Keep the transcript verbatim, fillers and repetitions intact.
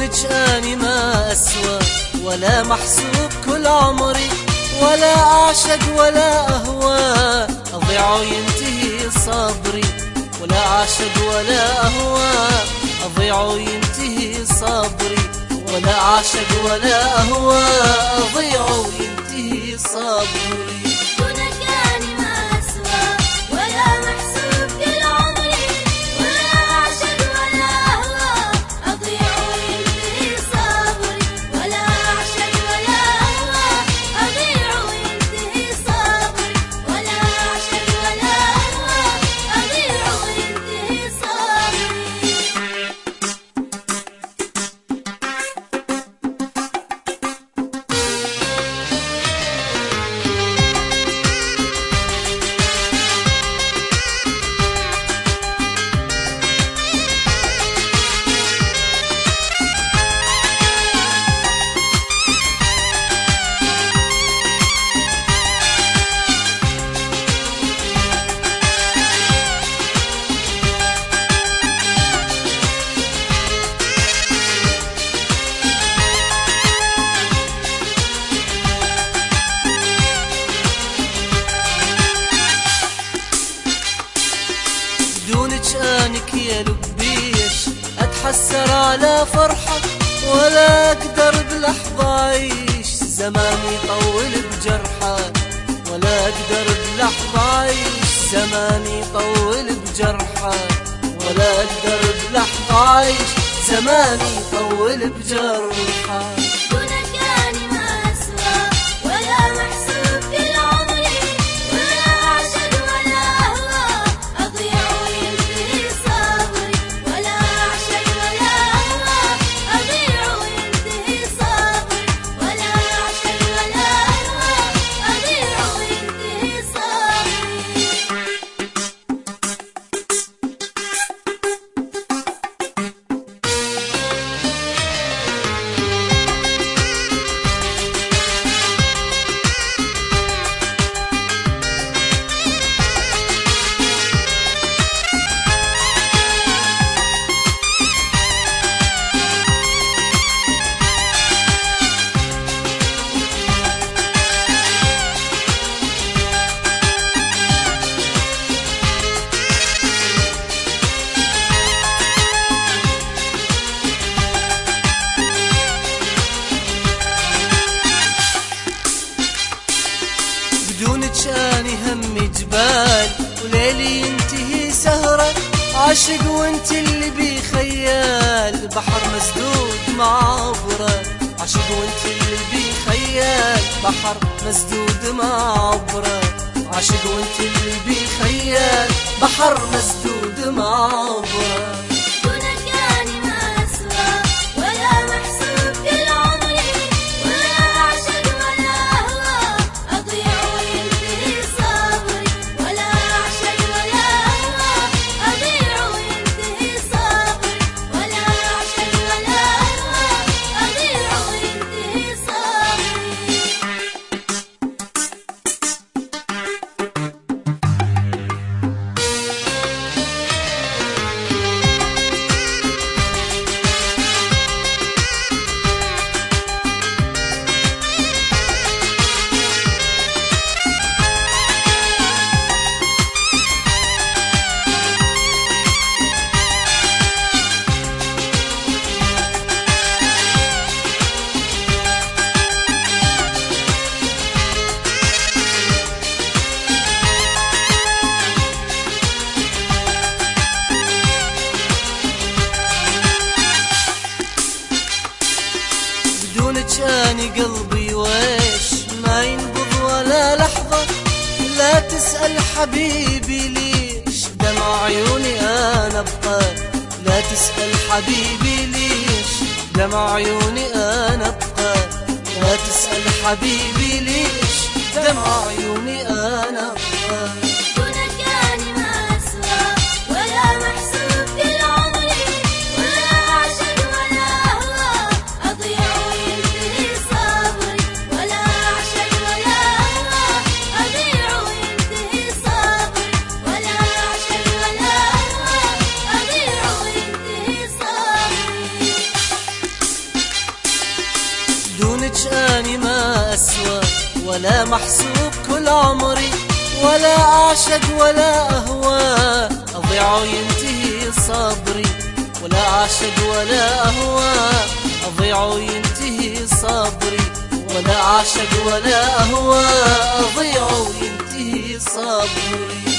بدونك اني ما اسوى ولا محسوب كل عمري، ولا اعشق ولا اهوى اضيع وينتهي صبري، ولا اعشق ولا اهوى اضيع وينتهي صبري، ولا اعشق ولا اهوى اضيع وينتهي صبري. بدونك انك يا لبيش اتحسر على فرحة، ولا اقدر بلحظة اعيش زماني طول بجرحة، ولا اقدر بلحظة اعيش زماني طول بجرحة، ولا اقدر بلحظة اعيش زماني طول بجرحة. بدونك اني همي جبال وليلي ينتهي سهرة، عاشق وانت اللي بخيال بحر مسدود مع عبرة، عاشق وانت اللي بخيال بحر مسدود مع عبرة، عاشق وانت اللي بخيال بحر مسدود مع عبرة. بدونك اني قلبي ويش ما ينبض ولا لحظة، لا تسأل حبيبي ليش دمع عيوني انا ابقى، لا تسأل حبيبي ليش دمع عيوني انا ابقى، لا تسأل حبيبي ليش دمع عيوني انا ابقى. بدونك اني ما اسوى، ولا محسوب كل عمري، ولا اعشق ولا اهوى، اضيع وينتهي صبري، ولا اعشق ولا اهوى، اضيع وينتهي صبري، ولا اعشق ولا اهوى، اضيع وينتهي صبري.